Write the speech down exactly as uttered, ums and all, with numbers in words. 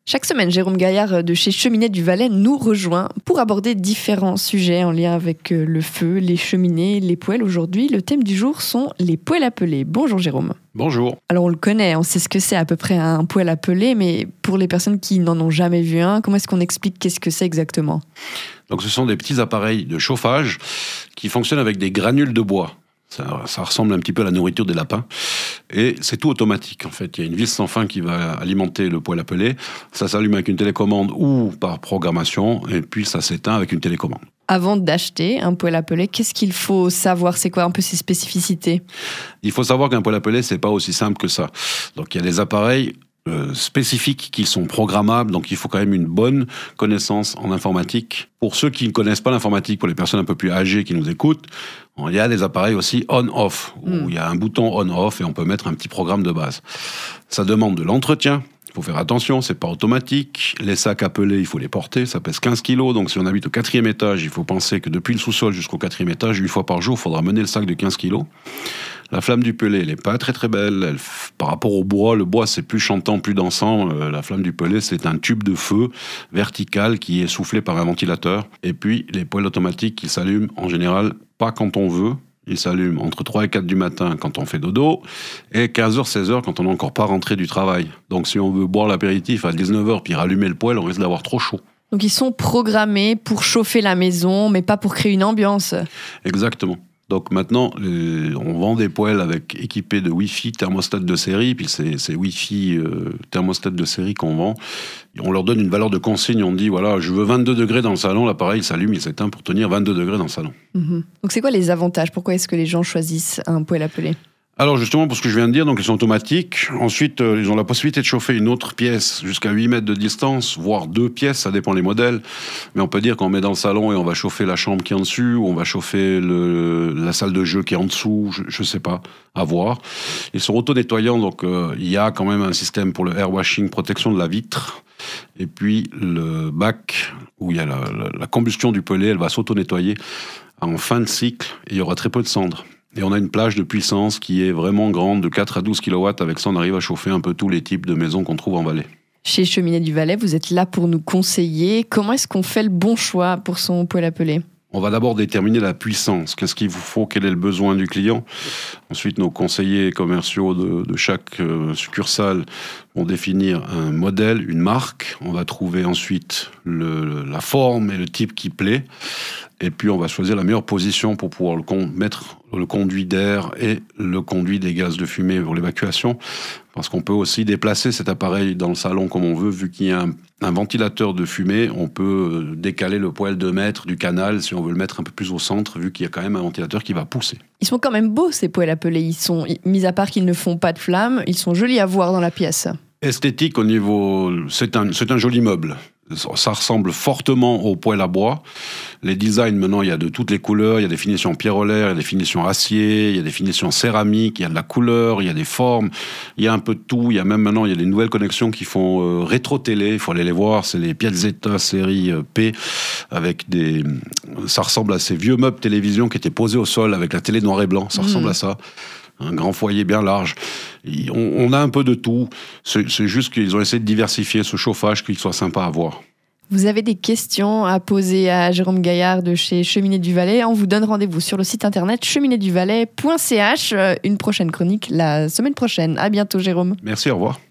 Chaque semaine, Jérôme Gaillard de chez Cheminées du Valais nous rejoint pour aborder différents sujets en lien avec le feu, les cheminées, les poêles. Aujourd'hui, le thème du jour sont les poêles à pelés. Bonjour Jérôme. Bonjour. Alors on le connaît, on sait ce que c'est à peu près un poêle à pelés, mais pour les personnes qui n'en ont jamais vu un, comment est-ce qu'on explique qu'est-ce que c'est exactement ? Donc ce sont des petits appareils de chauffage qui fonctionnent avec des granules de bois. Ça, ça ressemble un petit peu à la nourriture des lapins. Et c'est tout automatique, en fait. Il y a une vis sans fin qui va alimenter le poêle à peler. Ça s'allume avec une télécommande ou par programmation, et puis ça s'éteint avec une télécommande. Avant d'acheter un poêle à peler, qu'est-ce qu'il faut savoir ? C'est quoi un peu ses spécificités ? Il faut savoir qu'un poêle à peler, c'est pas aussi simple que ça. Donc il y a des appareils Euh, spécifiques qui sont programmables, donc il faut quand même une bonne connaissance en informatique. Pour ceux qui ne connaissent pas l'informatique, pour les personnes un peu plus âgées qui nous écoutent, il y a des appareils aussi on-off, où mm. il y a un bouton on-off et on peut mettre un petit programme de base. Ça demande de l'entretien. Il faut faire attention, c'est pas automatique. Les sacs à peler, il faut les porter, ça pèse quinze kilos, donc si on habite au quatrième étage, il faut penser que depuis le sous-sol jusqu'au quatrième étage, une fois par jour, il faudra mener le sac de quinze kilos. La flamme du pelé, elle n'est pas très très belle. Elle, par rapport au bois, le bois c'est plus chantant, plus dansant. Euh, la flamme du pelé, c'est un tube de feu vertical qui est soufflé par un ventilateur. Et puis les poêles automatiques qui s'allument en général pas quand on veut. Ils s'allument entre trois et quatre du matin quand on fait dodo et quinze heures, seize heures quand on n'est encore pas rentré du travail. Donc si on veut boire l'apéritif à dix-neuf heures puis rallumer le poêle, on risque d'avoir trop chaud. Donc ils sont programmés pour chauffer la maison, mais pas pour créer une ambiance. Exactement. Donc maintenant, les, on vend des poêles avec équipés de Wi-Fi thermostat de série, puis c'est, c'est Wi-Fi euh, thermostat de série qu'on vend. Et on leur donne une valeur de consigne, on dit voilà, je veux vingt-deux degrés dans le salon, l'appareil s'allume, il s'éteint pour tenir vingt-deux degrés dans le salon. Mmh. Donc c'est quoi les avantages ? Pourquoi est-ce que les gens choisissent un poêle à peler ? Alors justement, pour ce que je viens de dire, donc ils sont automatiques. Ensuite, euh, ils ont la possibilité de chauffer une autre pièce jusqu'à huit mètres de distance, voire deux pièces, ça dépend les modèles. Mais on peut dire qu'on met dans le salon et on va chauffer la chambre qui est en dessus, ou on va chauffer le, la salle de jeu qui est en dessous, je ne sais pas, à voir. Ils sont auto-nettoyants, donc euh, il y a quand même un système pour le air washing, protection de la vitre. Et puis le bac, où il y a la, la, la combustion du pelé, elle va s'auto-nettoyer en fin de cycle, et il y aura très peu de cendres. Et on a une plage de puissance qui est vraiment grande, de quatre à douze kilowatts. Avec ça, on arrive à chauffer un peu tous les types de maisons qu'on trouve en Valais. Chez Cheminées du Valais, vous êtes là pour nous conseiller. Comment est-ce qu'on fait le bon choix pour son poêle à peler ? On va d'abord déterminer la puissance. Qu'est-ce qu'il vous faut ? Quel est le besoin du client ? Ensuite, nos conseillers commerciaux de, de chaque euh, succursale vont définir un modèle, une marque. On va trouver ensuite le, la forme et le type qui plaît. Et puis, on va choisir la meilleure position pour pouvoir le con- mettre le conduit d'air et le conduit des gaz de fumée pour l'évacuation. Parce qu'on peut aussi déplacer cet appareil dans le salon comme on veut. Vu qu'il y a un, un ventilateur de fumée, on peut décaler le poêle deux mètres du canal si on veut le mettre un peu plus au centre, vu qu'il y a quand même un ventilateur qui va pousser. Ils sont quand même beaux, ces poêles à peler. Ils sont, mis à part qu'ils ne font pas de flammes, ils sont jolis à voir dans la pièce. Esthétique au niveau... C'est un, c'est un joli meuble. Ça ressemble fortement au poêle à bois. Les designs, maintenant, il y a de toutes les couleurs. Il y a des finitions pierrelaires, il y a des finitions acier, il y a des finitions céramiques, il y a de la couleur, il y a des formes. Il y a un peu de tout. Il y a même maintenant, il y a des nouvelles connexions qui font euh, rétro-télé. Il faut aller les voir. C'est les Piazzetta série euh, P. Avec des... Ça ressemble à ces vieux meubles télévision qui étaient posés au sol avec la télé noir et blanc. Ça mmh. ressemble à ça. Un grand foyer bien large. On, on a un peu de tout. C'est, c'est juste qu'ils ont essayé de diversifier ce chauffage, qu'il soit sympa à voir. Vous avez des questions à poser à Jérôme Gaillard de chez Cheminées du Valais. On vous donne rendez-vous sur le site internet cheminée du valais point c h. Une prochaine chronique la semaine prochaine. À bientôt, Jérôme. Merci, au revoir.